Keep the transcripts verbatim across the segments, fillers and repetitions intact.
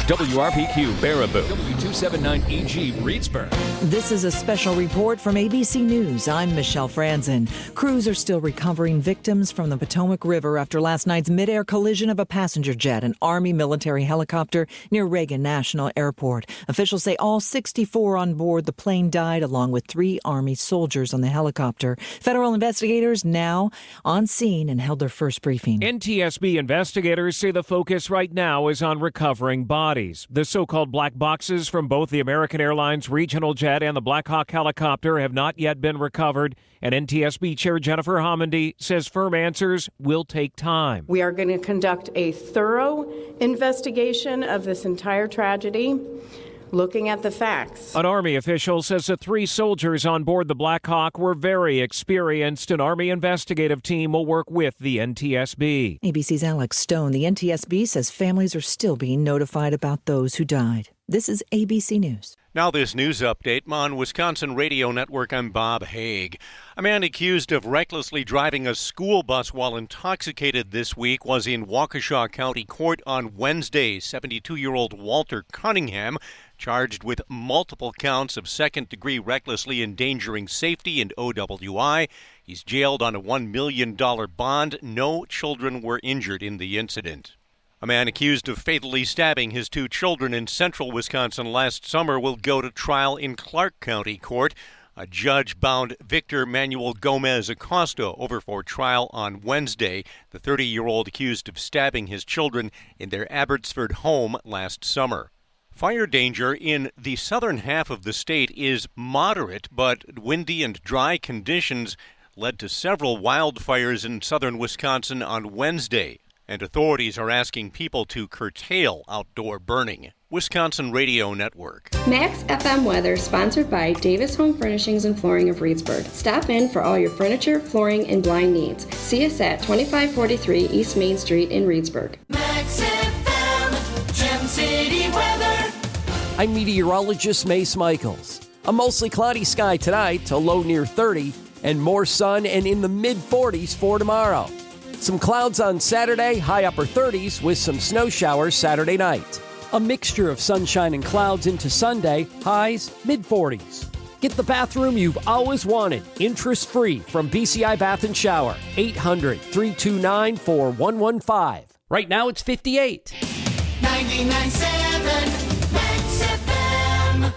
W R P Q Baraboo, W two seventy-nine E G Reedsburg. This is a special report from A B C News. I'm Michelle Franzen. Crews are still recovering victims from the Potomac River after last night's midair collision of a passenger jet, an Army military helicopter near Reagan National Airport. Officials say all sixty-four on board the plane died, along with three Army soldiers on the helicopter. Federal investigators now on scene and held their first briefing. N T S B investigators say the focus right now is on recovering bodies. The so-called black boxes from both the American Airlines regional jet and the Black Hawk helicopter have not yet been recovered, and N T S B Chair Jennifer Homendy says firm answers will take time. We are going to conduct a thorough investigation of this entire tragedy, looking at the facts. An Army official says the three soldiers on board the Black Hawk were very experienced. An Army investigative team will work with the N T S B. A B C's Alex Stone. The N T S B says families are still being notified about those who died. This is A B C News. Now this news update on Wisconsin Radio Network. I'm Bob Haig. A man accused of recklessly driving a school bus while intoxicated this week was in Waukesha County Court on Wednesday. seventy-two-year-old Walter Cunningham, charged with multiple counts of second-degree recklessly endangering safety and O W I. He's jailed on a one million dollars bond. No children were injured in the incident. A man accused of fatally stabbing his two children in central Wisconsin last summer will go to trial in Clark County Court. A judge bound Victor Manuel Gomez Acosta over for trial on Wednesday. The thirty-year-old accused of stabbing his children in their Abbotsford home last summer. Fire danger in the southern half of the state is moderate, but windy and dry conditions led to several wildfires in southern Wisconsin on Wednesday, and authorities are asking people to curtail outdoor burning. Wisconsin Radio Network. Max F M weather sponsored by Davis Home Furnishings and Flooring of Reedsburg. Stop in for all your furniture, flooring, and blind needs. See us at twenty-five forty-three East Main Street in Reedsburg. Max F M, Gem City weather. I'm meteorologist Mace Michaels. A mostly cloudy sky tonight to low near thirty, and more sun and in the mid forties for tomorrow. Some clouds on Saturday, high upper thirties with some snow showers Saturday night. A mixture of sunshine and clouds into Sunday, highs mid forties. Get the bathroom you've always wanted, interest-free from B C I Bath and Shower. eight hundred, three two nine, four one one five. Right now it's fifty-eight. ninety-nine point seven Max F M.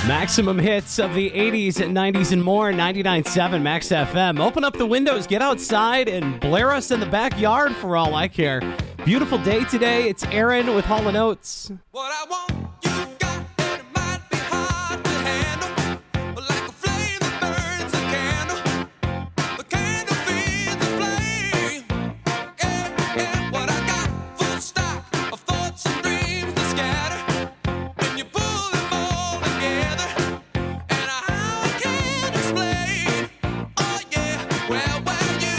Maximum hits of the eighties and nineties and more, ninety-nine point seven Max F M. Open up the windows, get outside, and blare us in the backyard for all I care. Beautiful day today. It's Aaron with Hall and Oates. What I want, you've got, and it might be hard to handle, but like a flame that burns a candle, the candle feeds the flame. Yeah, yeah, what I got, full stock of thoughts and dreams that scatter, when you pull them all together, and I can't explain. Oh yeah, well, well,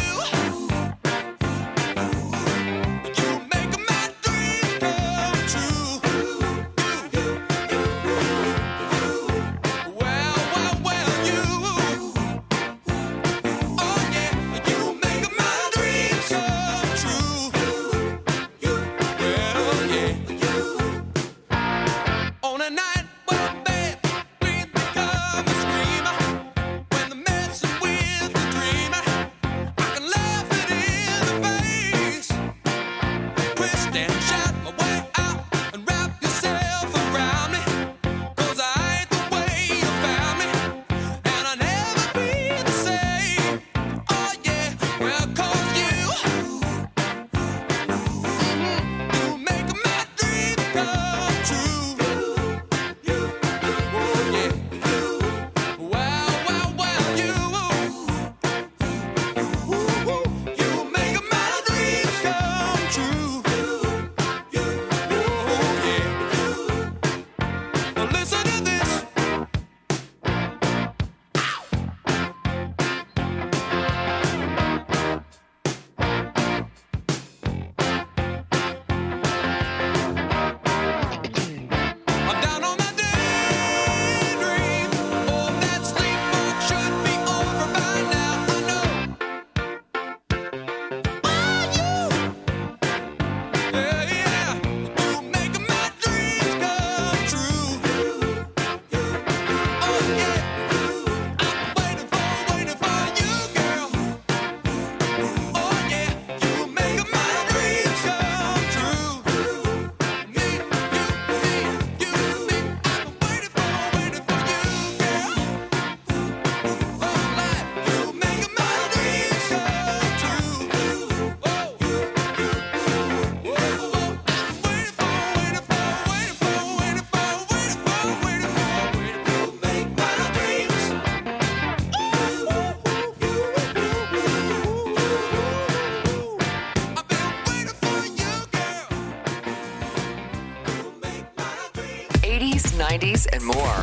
nineties and more.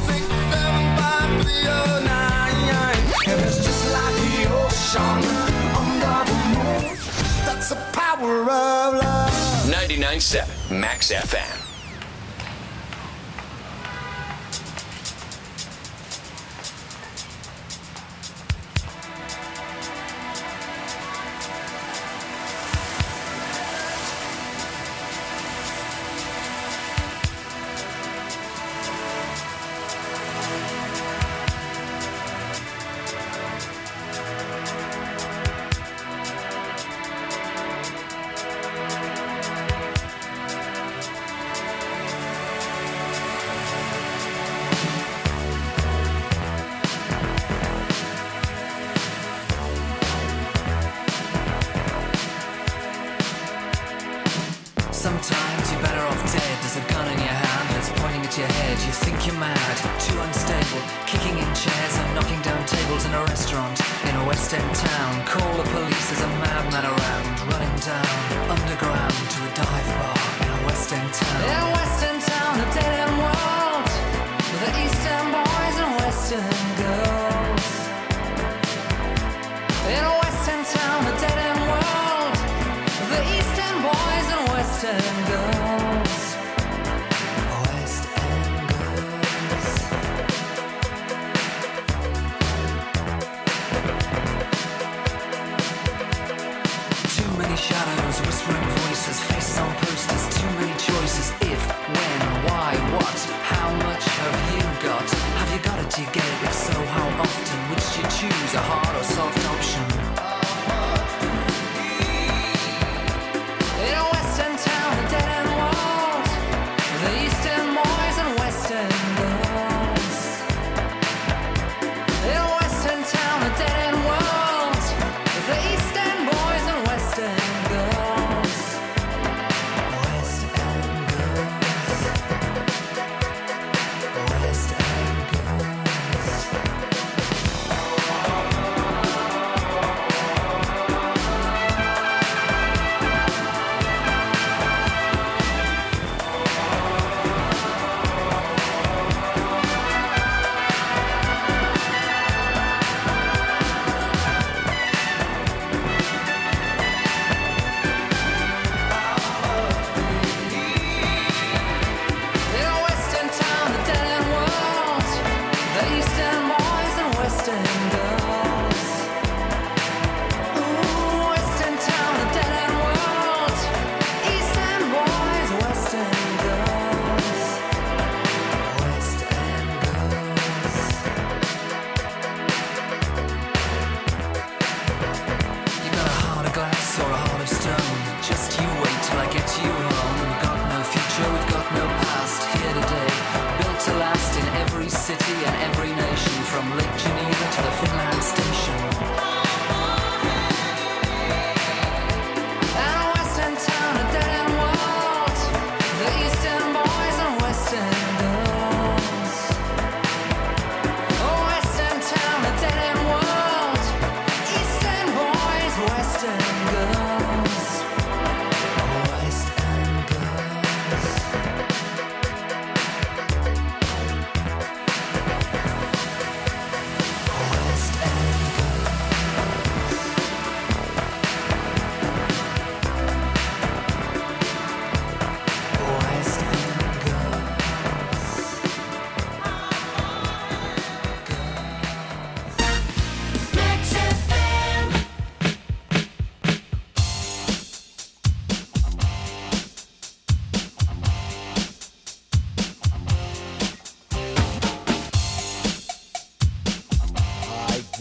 That's the power of love. ninety-nine point seven Max F M. Sometimes you're better off dead. There's a gun in your hand and it's pointing at your head. You think you're mad, too unstable, kicking in chairs and knocking down tables in a restaurant in a West End town. Call the police, there's a madman around, running down underground to a dive bar in a West End town. In a West End town, a dead end world, with the East End boys and West End girls. In a West End town, a dead end world, the East End boys and West End girls. West End girls. Too many shadows, whispering voices, faces on posters, too many choices. If, when, why, what, how much have you got? Have you got it, do you get it? If so, how often? Which do you choose, a hard or soft option? In a West End town, a dead end world.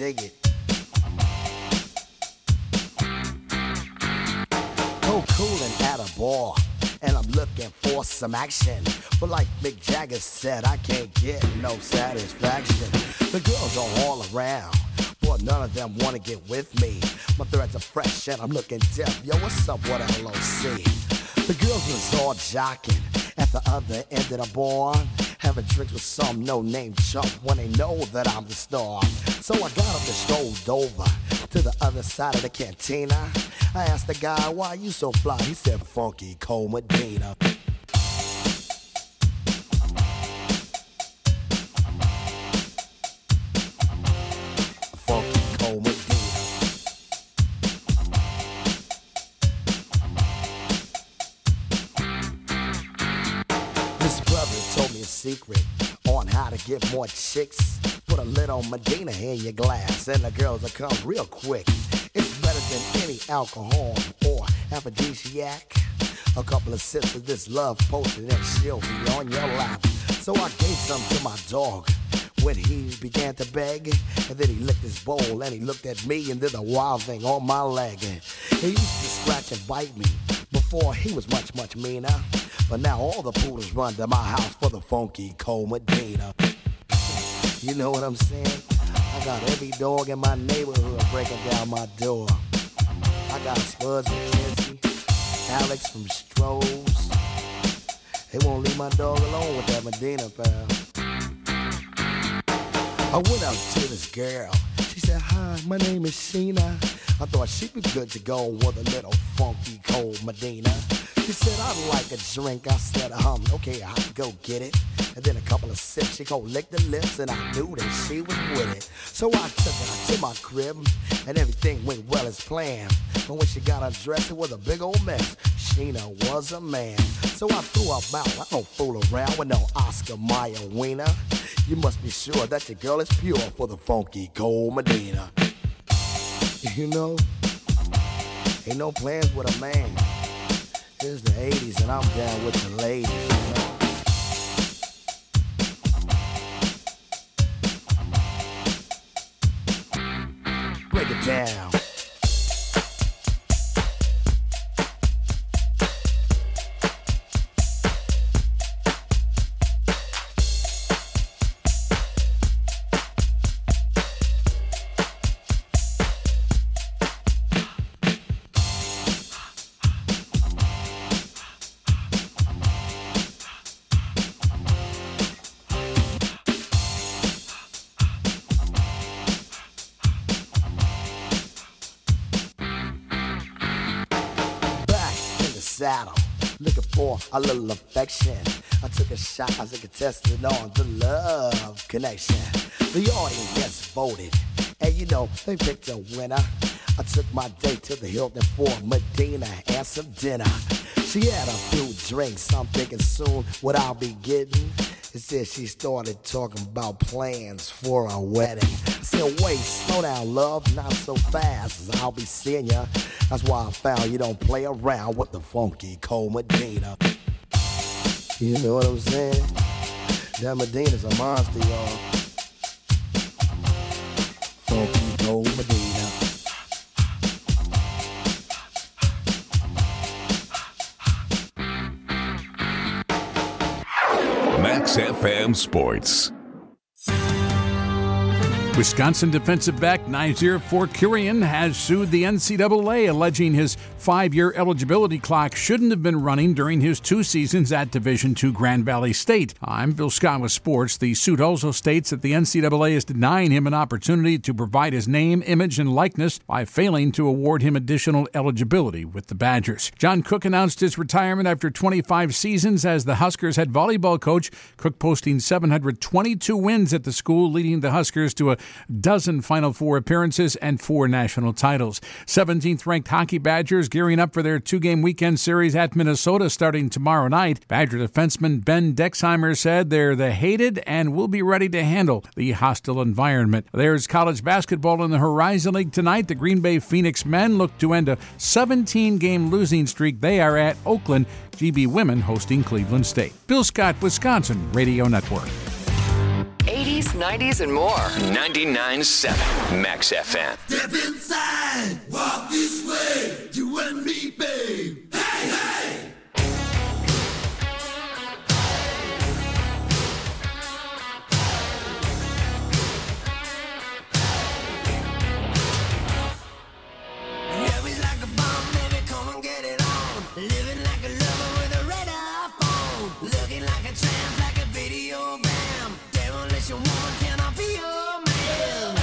dig it. Go coolin' at a bar, and I'm looking for some action. But like Mick Jagger said, I can't get no satisfaction. The girls are all around, but none of them wanna get with me. My threads are fresh and I'm looking deaf. Yo, what's up with L O C? The girls was all jocking at the other end of the bar, having drinks with some no-name chump when they know that I'm the star. So I got up and strolled over to the other side of the cantina. I asked the guy, why you so fly? He said, Funky Cole Medina. Funky Cole Medina. This brother told me a secret on how to get more chicks. Put a little Medina in your glass and the girls will come real quick. It's better than any alcohol or aphrodisiac. A couple of sips of this love potion and she'll be on your lap. So I gave some to my dog when he began to beg. And then he licked his bowl and he looked at me and did a wild thing on my leg. He used to scratch and bite me before he was much, much meaner. But now all the poodles run to my house for the Funky Cole Medina. You know what I'm saying? I got every dog in my neighborhood breaking down my door. I got Spuds McKenzie, Alex from Strohs. They won't leave my dog alone with that Medina, pal. I went out to this girl. She said, hi, my name is Sheena. I thought she'd be good to go with a little Funky Cole Medina. She said, I'd like a drink. I said, um, okay, I'll go get it. And then a couple of sips, she go lick the lips, and I knew that she was with it. So I took her to my crib, and everything went well as planned. But when she got undressed, it was a big old mess. Sheena was a man. So I threw her out. I don't fool around with no Oscar Mayer wiener. You must be sure that your girl is pure for the Funky Cole Medina. You know, ain't no plans with a man. It's the eighties and I'm down with the ladies, you know. Break it down. Saddle, looking for a little affection. I took a shot as a contestant on the love connection. The audience voted, and you know, they picked a winner. I took my date to the Hilton for Medina and some dinner. She had a few drinks, I'm thinking soon what I'll be getting. Instead, she started talking about plans for a wedding. I said, wait, slow down, love, not so fast, as I'll be seeing ya. That's why I found you don't play around with the Funky Cole Medina. You know what I'm saying? That Medina's a monster, y'all. Funky Cole Medina. Max F M Sports. Wisconsin defensive back Nazir Forkurian has sued the N C double A, alleging his five-year eligibility clock shouldn't have been running during his two seasons at Division two Grand Valley State. I'm Bill Scott with Sports. The suit also states that the N C double A is denying him an opportunity to provide his name, image, and likeness by failing to award him additional eligibility with the Badgers. John Cook announced his retirement after twenty-five seasons as the Huskers head volleyball coach. Cook posting seven hundred twenty-two wins at the school, leading the Huskers to a dozen Final Four appearances and four national titles. seventeenth-ranked hockey Badgers gearing up for their two-game weekend series at Minnesota starting tomorrow night. Badger defenseman Ben Dexheimer said they're the hated and will be ready to handle the hostile environment. There's college basketball in the Horizon League tonight. The Green Bay Phoenix men look to end a seventeen-game losing streak. They are at Oakland. G B women hosting Cleveland State. Bill Scott, Wisconsin Radio Network. eighties, eighties, nineties, and more. ninety-nine point seven Max F M. Step inside, walk this way, you and me, babe. Hey, hey! Yeah, we like a bomb, baby, come and get it on. Living like a lover with a radar phone. Looking like a tramp, like a video bam. Demolition woman, can I be your man?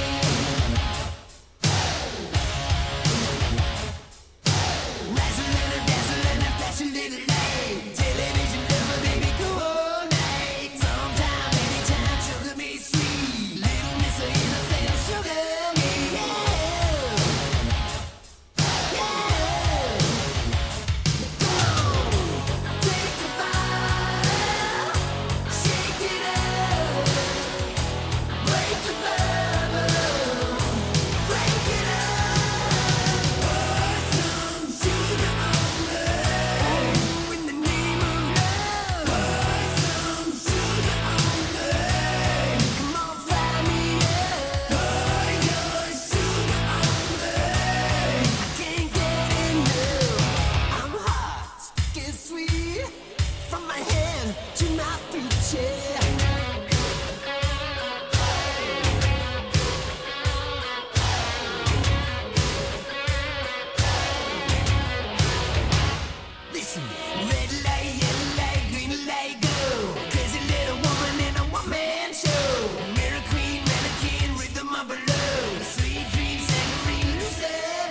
Wrestling and dancing and flashing little light. Television lover, baby, go all night. Sometime, anytime, sugar me sweet. Little Miss Innocent, sugar me, yeah. Listen, red light, yellow light, green light, go. Crazy little woman in a one-man show. Mirror queen, mannequin, rhythm of below. Sweet dreams, saccharine, lucid.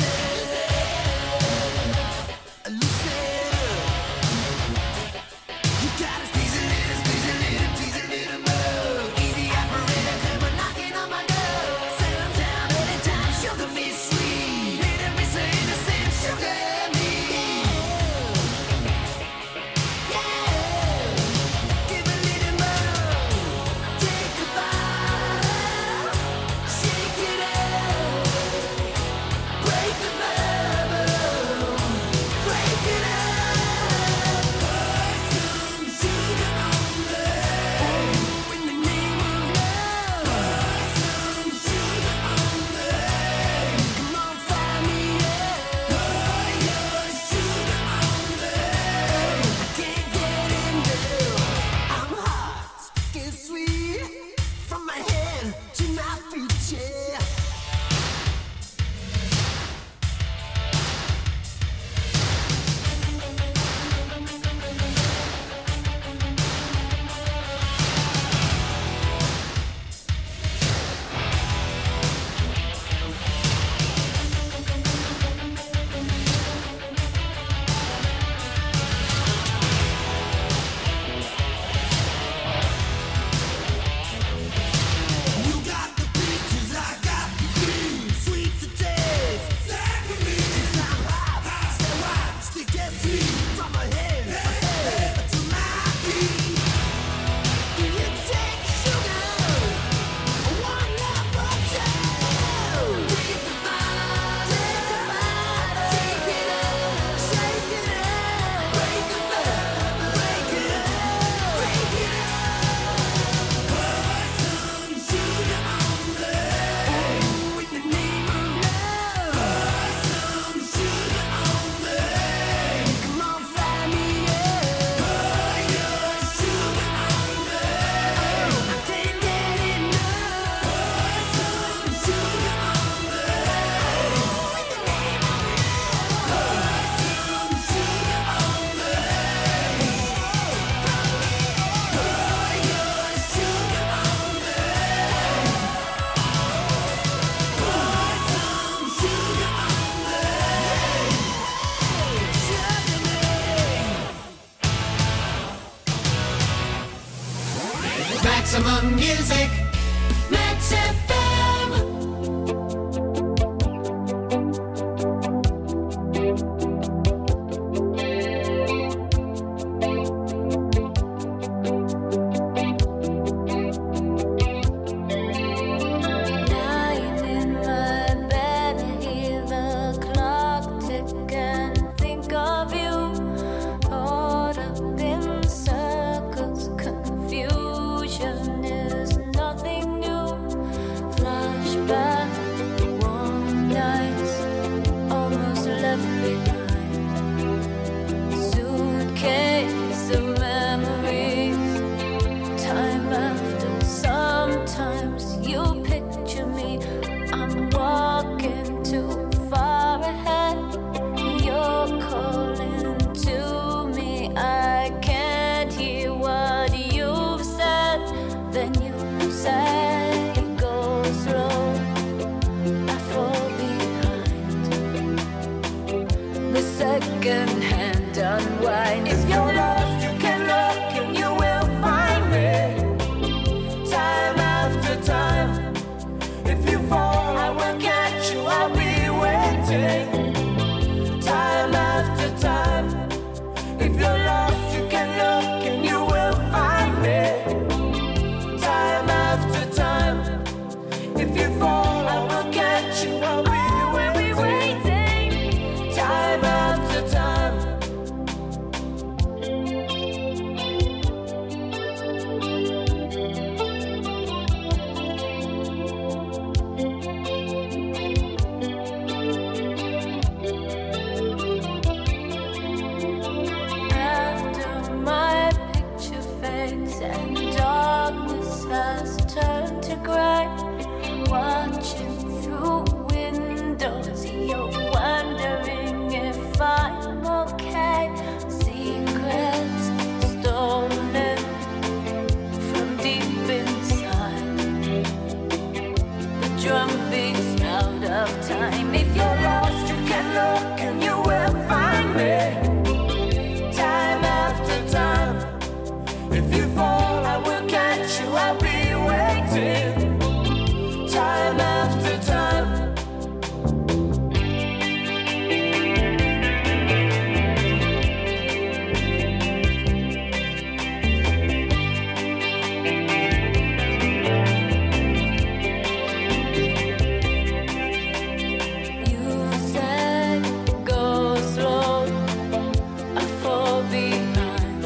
Lucid. You gotta squeeze a little, squeeze a little, please a little more. Easy operator, come on knocking on my door. Sometime, anytime, sugar me sweet. Little miss innocent, sugar me. Maximum music, Max F M. Lying in my bed, hear the clock tick and think of you. Caught up in circles, confusion is nothing. find. If you're lost, you can look and you will find me. Time after time. If you fall, I will catch you. I'll be waiting. Time after time. If you're lost, you can look and you will find me. Time after time. If you fall, I will catch you. I'll be waiting. Time after time. After my picture fades and darkness has turned to gray, watching through windows, you're wondering if I'm okay. Secrets stolen from deep inside. The drum beats out of time. If you're lost, you can look and you will find me. Time after time. If you fall, I will catch you. I'll be waiting. Time after time. You said go slow, I fall behind.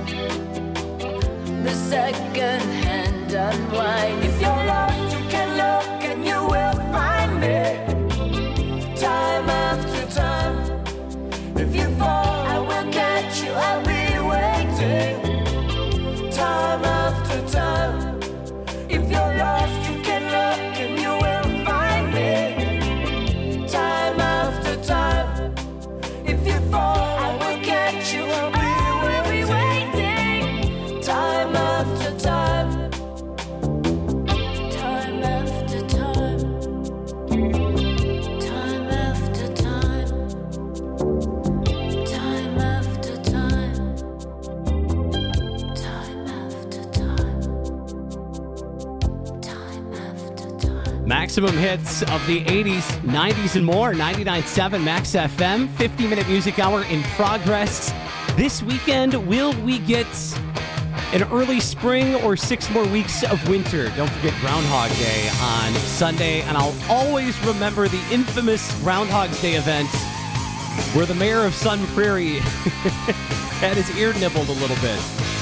The second hand unwind. If you're lost, you can look and you will find me. Time after time. If you fall, I will catch you. I'll be waiting. Time after time. If you're lost, you can look and you will find me. Time after time. If you fall, I will catch you. I'll be waiting. Time after time. Time after time. Time after time. Time after time. Time after time. Time after time. Maximum hits of the eighties, nineties, and more. ninety-nine point seven Max F M. fifty-minute music hour in progress. This weekend, will we get an early spring or six more weeks of winter? Don't forget Groundhog Day on Sunday. And I'll always remember the infamous Groundhog's Day event where the mayor of Sun Prairie had his ear nibbled a little bit.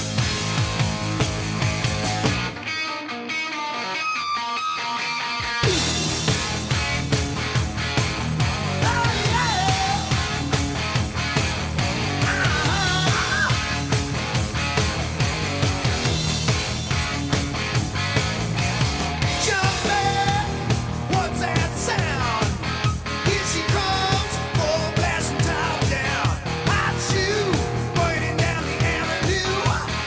What's that sound? Here she comes, full blast and top down. Hot shoe, burning down the avenue.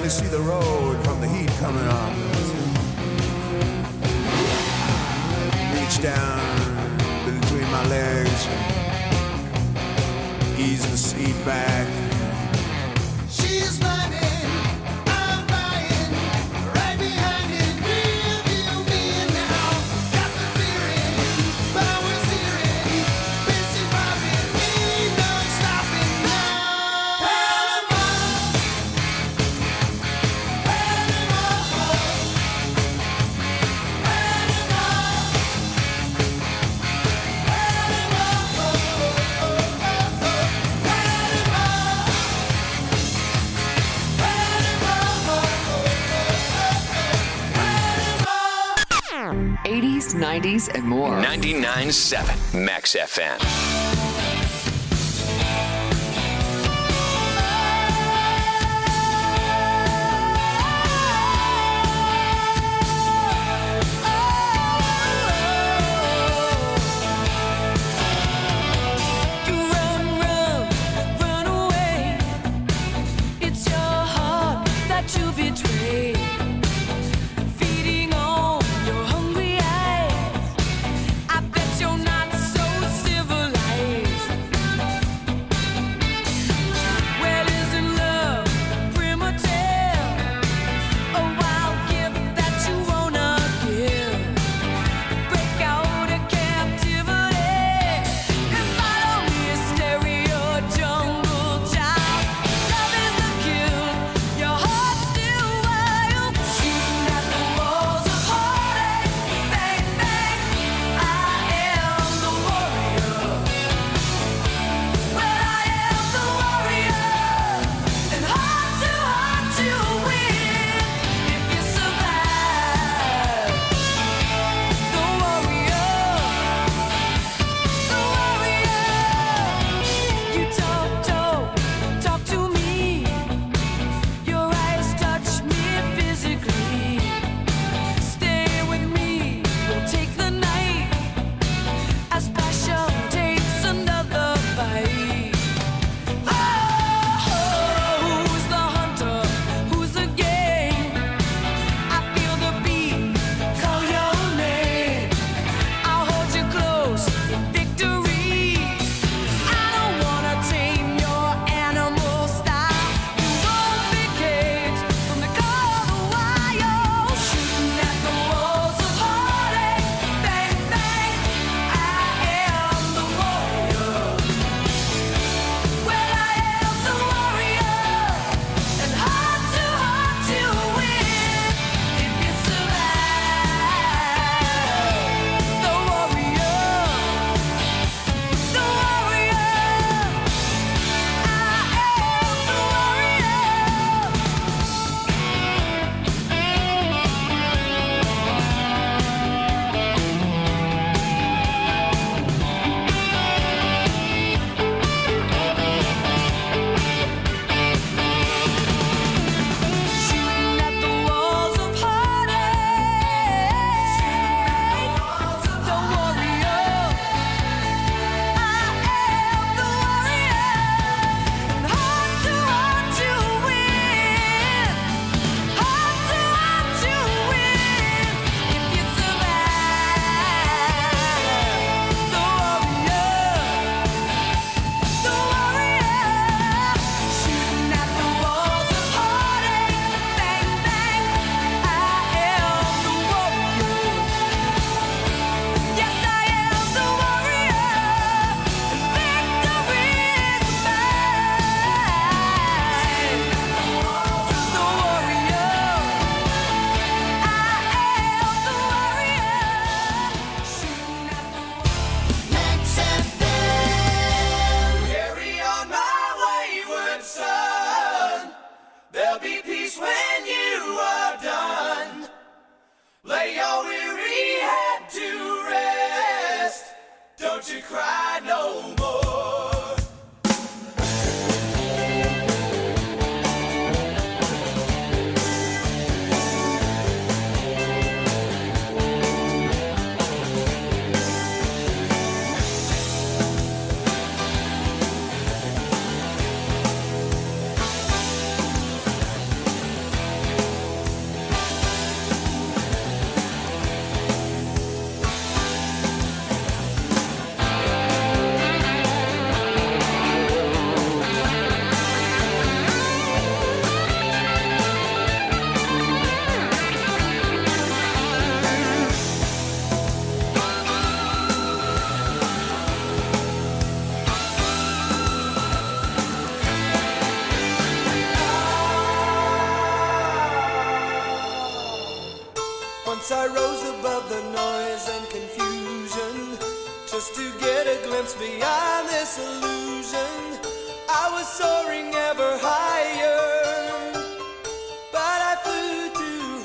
barely see the road from the heat coming up. Reach down between my legs, ease the seat back. She's running, I'm buying, right behind it, real deal me now. Got the feeling, power steering, busy bobbing, ain't no stopping now. Panama, eighties, nineties, and more. ninety-nine point seven Max F M. Once I rose above the noise and confusion, just to get a glimpse beyond this illusion. I was soaring ever higher, but I flew too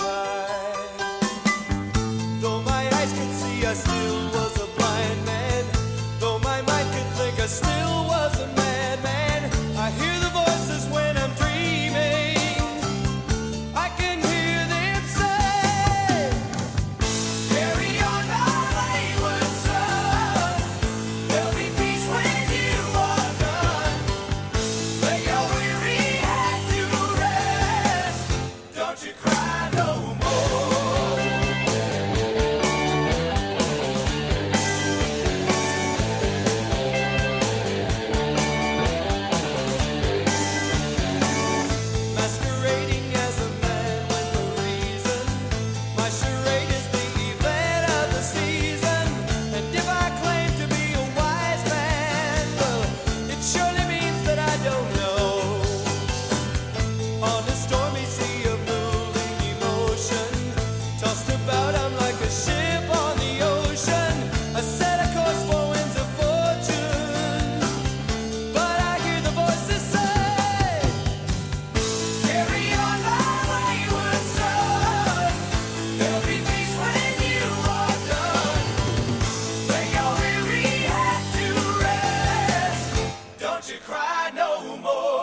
high. Though my eyes could see, I still was a blind man. Though my mind could think, I still was a madman. I hear the voices when I'm dreaming. I can hear them say, carry on my wayward son. There'll be peace when you are done. Lay your weary head to rest. Don't you cry no more. Masquerading as a man with a reason. My charade is the event of the season. And if I claim to be a wise man, well, it surely means that I don't know. On a stormy sea of moving emotion, tossed about, I'm like a ship on the ocean. I set a course for winds of fortune, but I hear the voices say, carry on my wayward son. There'll be peace when you are done. Lay your weary head to rest. Don't you cry no more.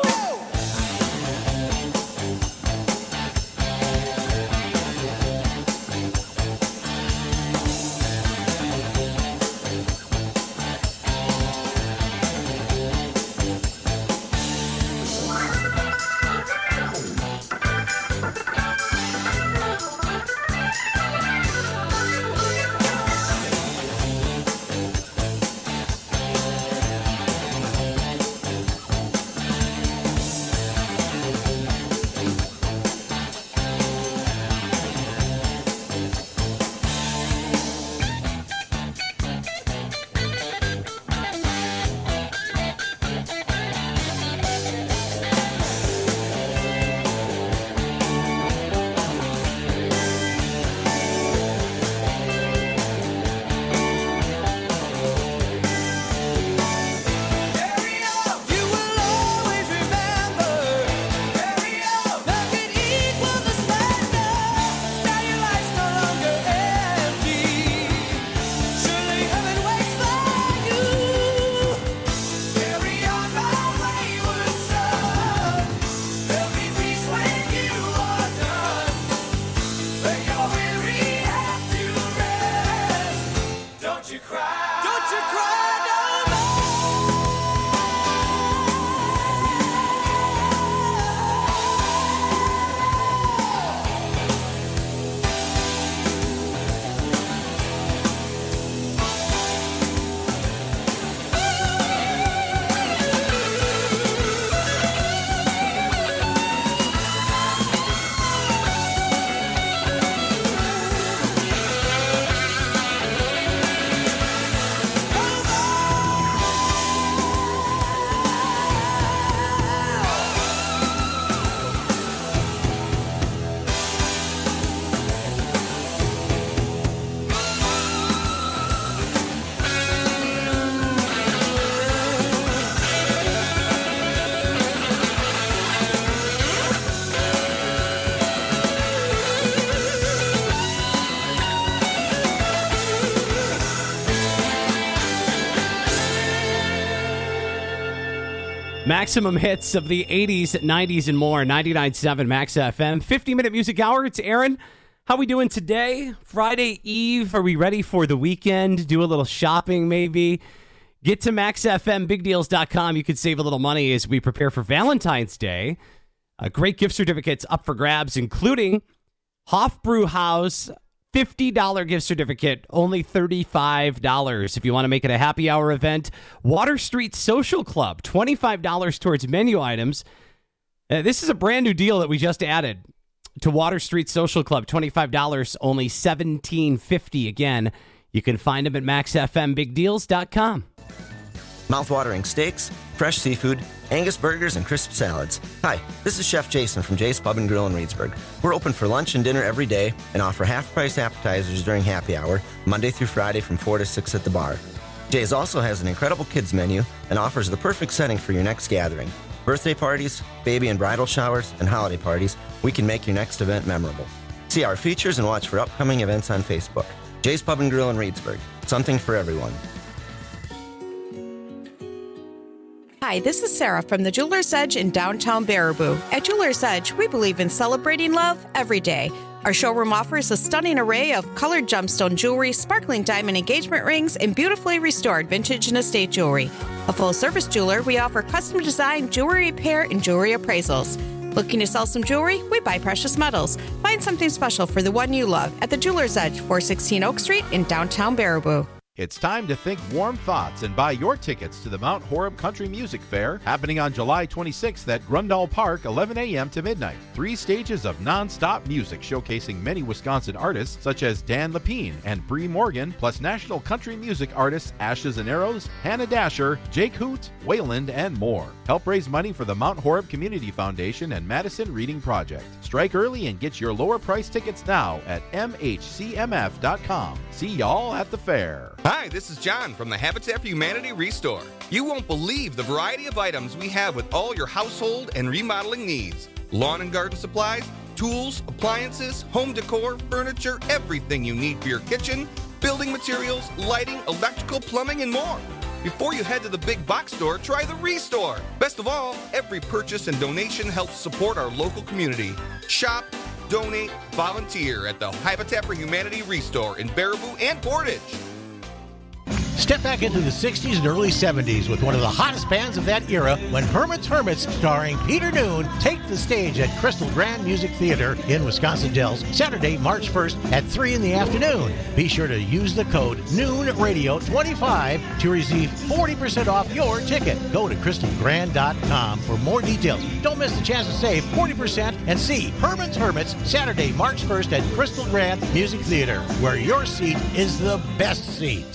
You will always remember. Carry on. Nothing equals the splendor. Now your life's no longer empty. Surely heaven waits for you. Carry on, my wayward son. There'll be peace when you are done. Lay your weary head to rest. Don't you cry. Don't you cry no more. Maximum hits of the eighties, nineties, and more. ninety-nine point seven Max F M. fifty-minute music hour. It's Aaron. How we doing today? Friday Eve. Are we ready for the weekend? Do a little shopping, maybe? Get to max f m big deals dot com. You could save a little money as we prepare for Valentine's Day. Uh, great gift certificates up for grabs, including Hofbrauhaus fifty dollars gift certificate, only thirty-five dollars if you want to make it a happy hour event. Water Street Social Club, twenty-five dollars towards menu items. Uh, this is a brand new deal that we just added to Water Street Social Club, twenty-five dollars, only seventeen fifty. Again, you can find them at max f m big deals dot com. Mouth-watering steaks, fresh seafood, Angus burgers, and crisp salads. Hi, this is Chef Jason from Jay's Pub and Grill in Reedsburg. We're open for lunch and dinner every day and offer half-price appetizers during happy hour, Monday through Friday from four to six at the bar. Jay's also has an incredible kids menu and offers the perfect setting for your next gathering. Birthday parties, baby and bridal showers, and holiday parties, we can make your next event memorable. See our features and watch for upcoming events on Facebook. Jay's Pub and Grill in Reedsburg. Something for everyone. Hi, this is Sarah from the Jeweler's Edge in downtown Baraboo. At Jeweler's Edge, we believe in celebrating love every day. Our showroom offers a stunning array of colored gemstone jewelry, sparkling diamond engagement rings, and beautifully restored vintage and estate jewelry. A full-service jeweler, we offer custom-designed jewelry repair and jewelry appraisals. Looking to sell some jewelry? We buy precious metals. Find something special for the one you love at the Jeweler's Edge, four sixteen Oak Street in downtown Baraboo. It's time to think warm thoughts and buy your tickets to the Mount Horeb Country Music Fair, happening on July twenty-sixth at Grundall Park, eleven a.m. to midnight. Three stages of non-stop music showcasing many Wisconsin artists such as Dan Lepine and Bree Morgan, plus national country music artists Ashes and Arrows, Hannah Dasher, Jake Hoot, Wayland, and more. Help raise money for the Mount Horeb Community Foundation and Madison Reading Project. Strike early and get your lower price tickets now at m h c m f dot com. See y'all at the fair. Hi, this is John from the Habitat for Humanity Restore. You won't believe the variety of items we have with all your household and remodeling needs. Lawn and garden supplies, tools, appliances, home decor, furniture, everything you need for your kitchen, building materials, lighting, electrical, plumbing, and more. Before you head to the big box store, try the Restore. Best of all, every purchase and donation helps support our local community. Shop, donate, volunteer at the Habitat for Humanity Restore in Baraboo and Portage. Step back into the sixties and early seventies with one of the hottest bands of that era when Herman's Hermits, starring Peter Noon, take the stage at Crystal Grand Music Theater in Wisconsin Dells, Saturday, March first at three in the afternoon. Be sure to use the code noon radio twenty-five to receive forty percent off your ticket. Go to crystal grand dot com for more details. Don't miss the chance to save forty percent and see Herman's Hermits Saturday, March first at Crystal Grand Music Theater, where your seat is the best seat.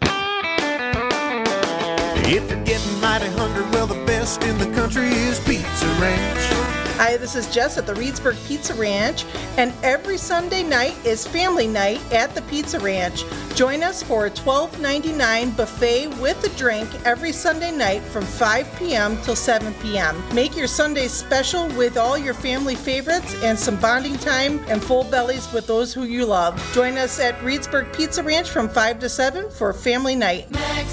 If you're getting mighty hungry, well, the best in the country is Pizza Ranch. Hi, this is Jess at the Reedsburg Pizza Ranch, and every Sunday night is family night at the Pizza Ranch. Join us for a twelve ninety-nine buffet with a drink every Sunday night from five p.m. till seven p.m. Make your Sundays special with all your family favorites and some bonding time and full bellies with those who you love. Join us at Reedsburg Pizza Ranch from five to seven for family night.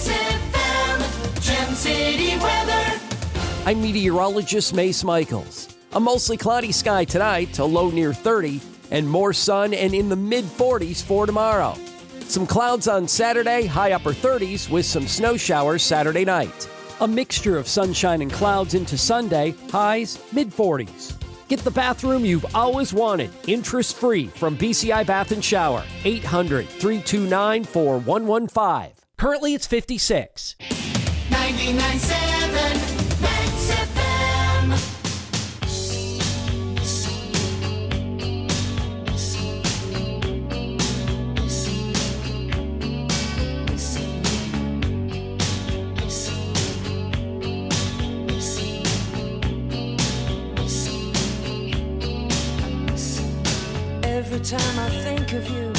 Gem City weather. I'm meteorologist Mace Michaels. A mostly cloudy sky tonight to low near thirty, and more sun and in the mid forties for tomorrow. Some clouds on Saturday, high upper thirties with some snow showers Saturday night. A mixture of sunshine and clouds into Sunday, highs mid forties. Get the bathroom you've always wanted, interest-free from B C I Bath and Shower. eight hundred, three two nine, four one one five. Currently it's fifty-six. ninety-nine point seven Max F M. Every time I think of you,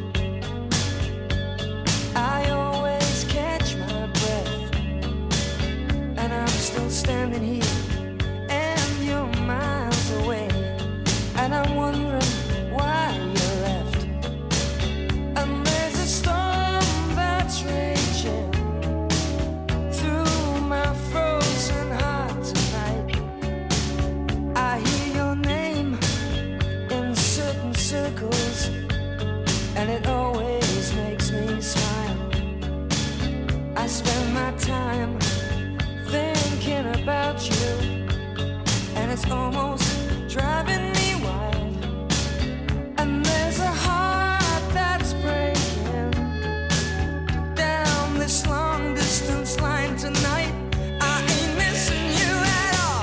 I always catch my breath, and I'm still standing here, and you're miles away, and I'm wondering why you left. And there's a storm that's raging through my frozen heart tonight. I hear your name in certain circles, and it always makes me smile. I spend my time thinking about you, and it's almost driving me wild. And there's a heart that's breaking down this long distance line tonight. I ain't missing you at all.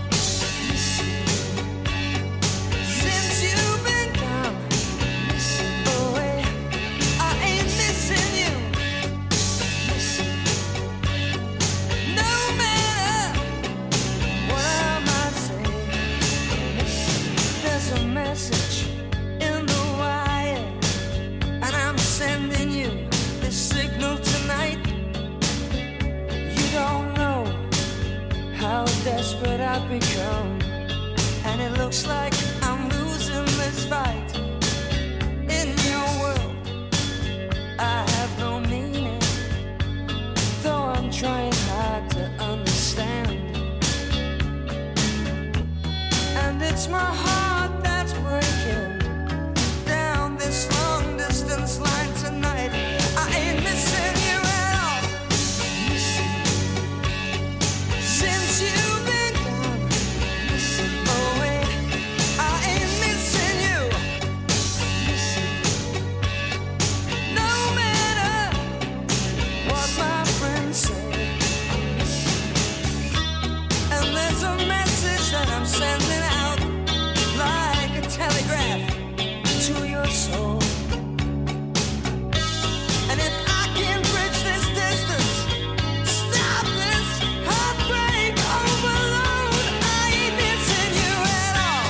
Since you've been gone away, I ain't missing you. it's my heart that's breaking down this long distance line tonight. I ain't missing you at all. Since you've been gone, oh wait, I ain't missing you. No matter what my friends say, and there's a message that I'm sending out like a telegraph to your soul. And if I can bridge this distance, stop this heartbreak overload, I ain't missing you at all.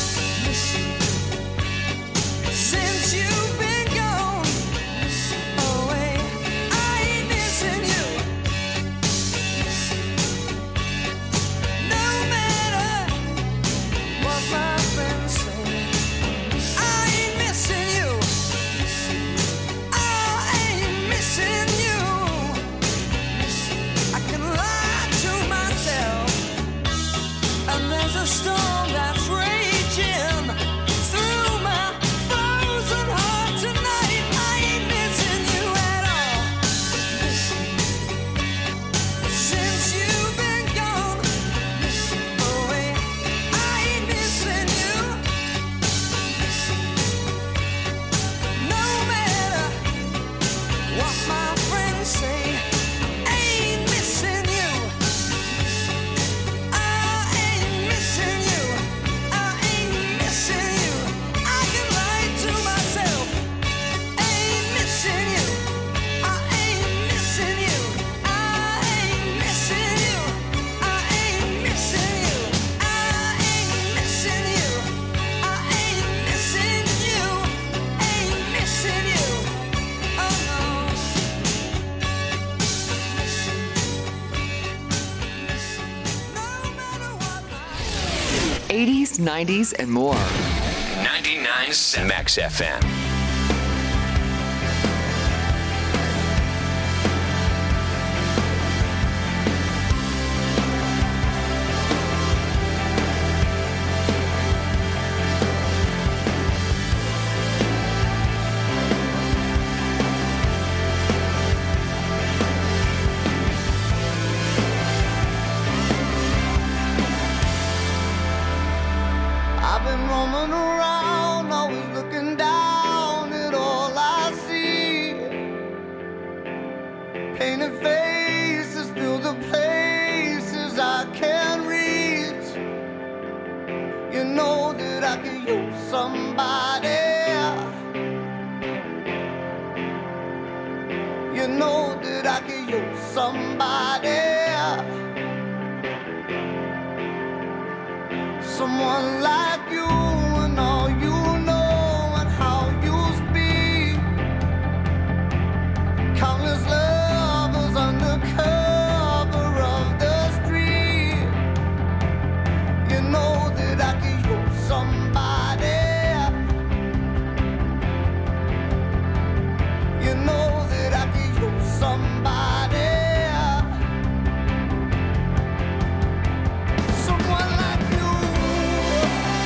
Since you've been gone, oh wait, I ain't missing you. No matter what my friends say, I ain't missing you. I ain't missing you. I can lie to myself, and there's a storm that's raging through my frozen heart tonight. I ain't missing you at all. Since you've been gone, oh wait, I ain't missing you. No matter what my friends say, ain't missing you. I ain't missing you. I ain't missing you. I can lie to myself. Ain't missing you. I ain't missing you. I ain't missing you. I ain't missing you. I ain't missing you. I ain't missing you. Ain't missing you. Oh no. eighties, nineties, and more. ninety-nine Max F M. I've been roaming around, always looking down at all I see. Painted faces fill the places I can't reach. You know that I could use somebody. You know that I could use somebody. Someone like you and all you know and how you speak. Countless lovers under cover of the street. You know that I could use somebody. You know that I could use somebody. Someone like you.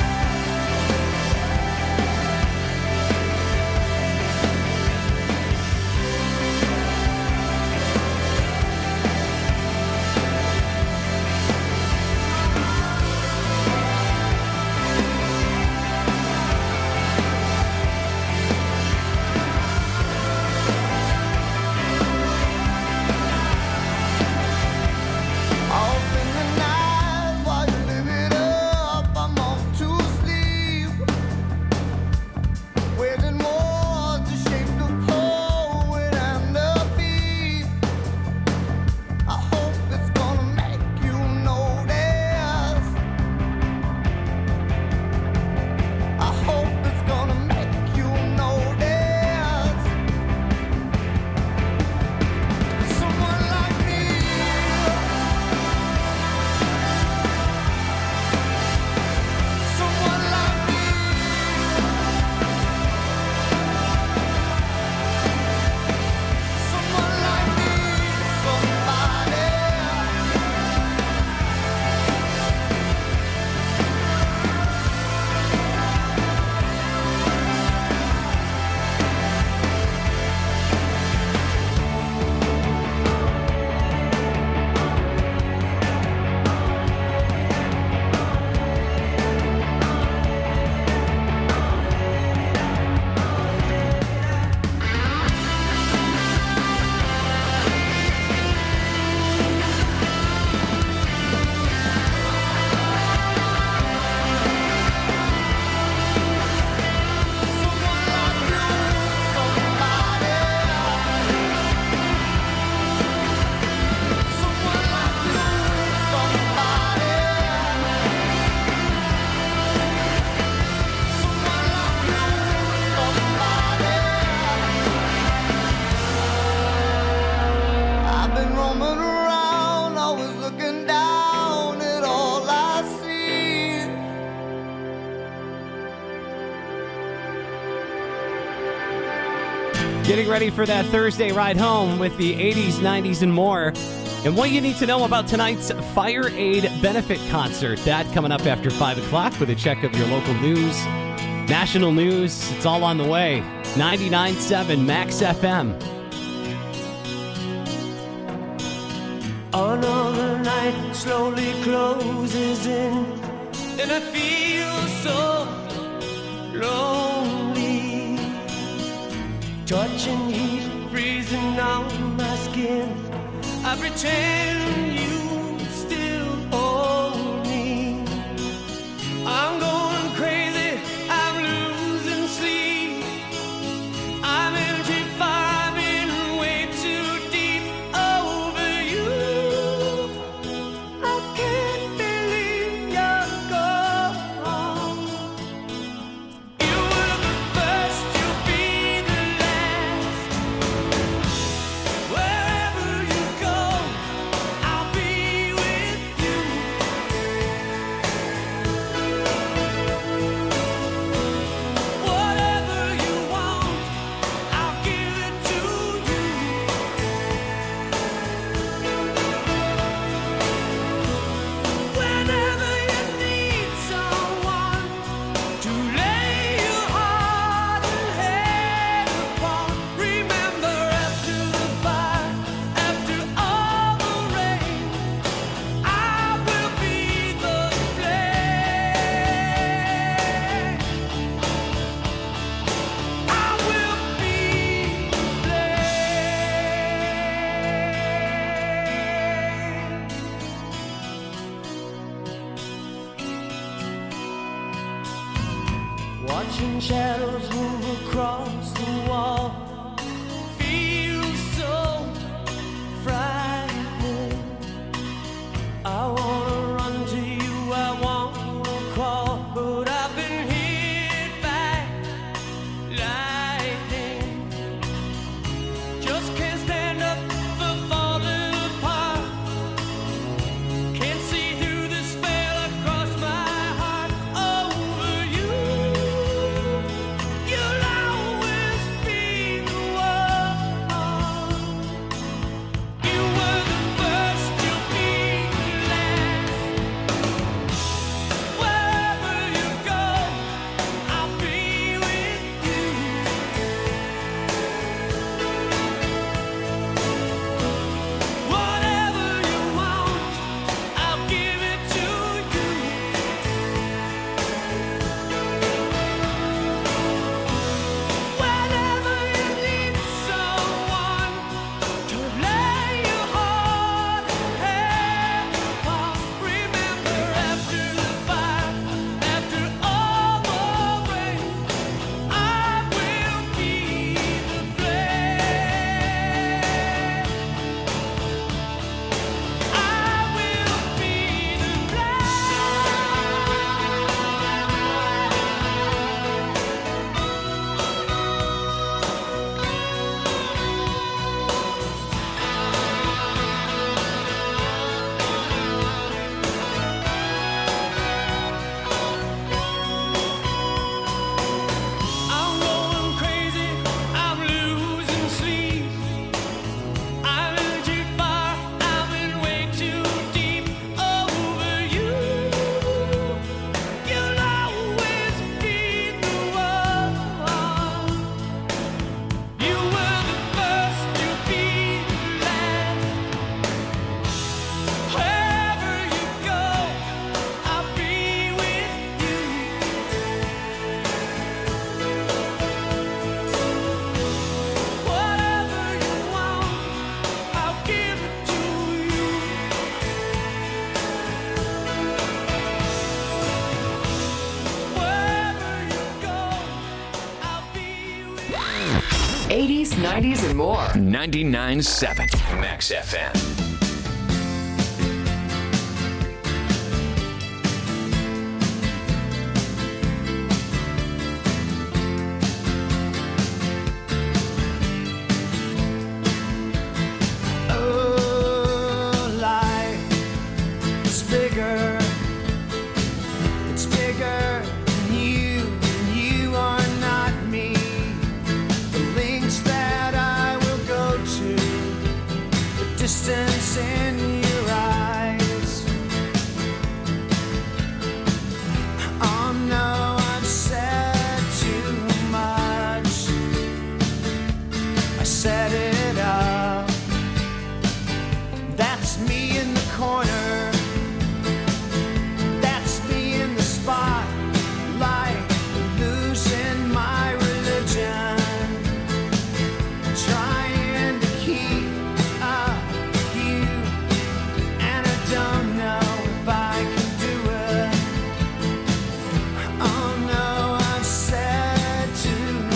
Getting ready for that Thursday ride home with the eighties, nineties, and more. And what you need to know about tonight's Fire Aid Benefit Concert. That coming up after five o'clock with a check of your local news, national news. It's all on the way. ninety-nine point seven Max F M. Another night slowly closes in, and I feel so lonely. Touching heat freezing on my skin. I pretend you still hold me. I'm going crazy, I'm losing sleep. I'm in too far, I've been way too deep over you. I can't believe you're gone. You were the first, you'll be the last. Wherever you go, I'll be with you. Whatever you want, I'll give it to you. Whenever you need someone to lay your heart and head upon, remember after the fire, after all the rain, I will be the flame. I will be the flame. Watching shadows move across the wall feels so frightening. I wanna run to you, I wanna call, but I've been hit by lightning. Just can't stand up for falling apart. Can't see through the spell across my heart over you. You'll always be the one. You were the first, you'll be the last. Wherever you go, I'll be with you. Whatever you want, I'll give it to you. Whenever you need someone to lay your heart and head upon, remember after the fire, after all the rain, I will be the flame. I will be the I'm going crazy, I'm losing sleep. I'm in too far, I'm in way too deep over you. You'll always be the one. You were the first, you'll be the last. Wherever you go, I'll be with you. Whatever you want, I'll give it to you. Wherever you go, I'll be with you. eighties, nineties, and more. ninety-nine point seven Max F M. Oh, life is bigger. It's bigger